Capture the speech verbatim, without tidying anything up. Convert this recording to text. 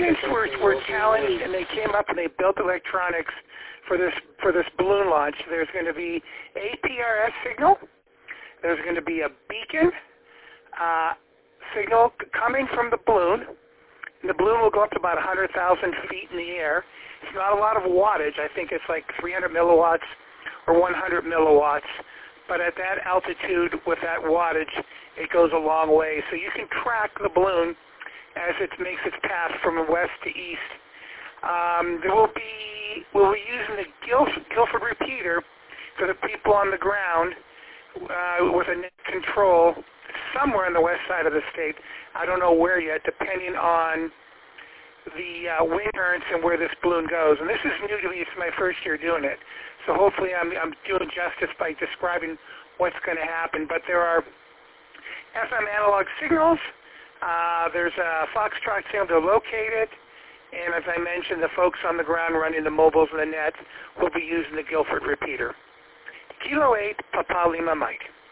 students were, were challenged, and they came up and they built electronics for this for this balloon launch. There's going to be A P R S signal. There's going to be a beacon uh, signal coming from the balloon. And the balloon will go up to about one hundred thousand feet in the air. It's not a lot of wattage. I think it's like three hundred milliwatts or one hundred milliwatts. But at that altitude with that wattage, it goes a long way. So you can track the balloon as it makes its path from west to east. Um, there will be, we'll be using the Guilf- Guilford repeater for the people on the ground uh, with a net control somewhere on the west side of the state. I don't know where yet, depending on the uh, wind currents and where this balloon goes. And this is new to me. It's my first year doing it. So hopefully I'm, I'm doing justice by describing what's going to happen. But there are F M analog signals. Uh, there's a Foxtrot signal to locate it. And as I mentioned, the folks on the ground running the mobiles and the nets will be using the Guilford repeater. Kilo eight, Papa Lima Mike.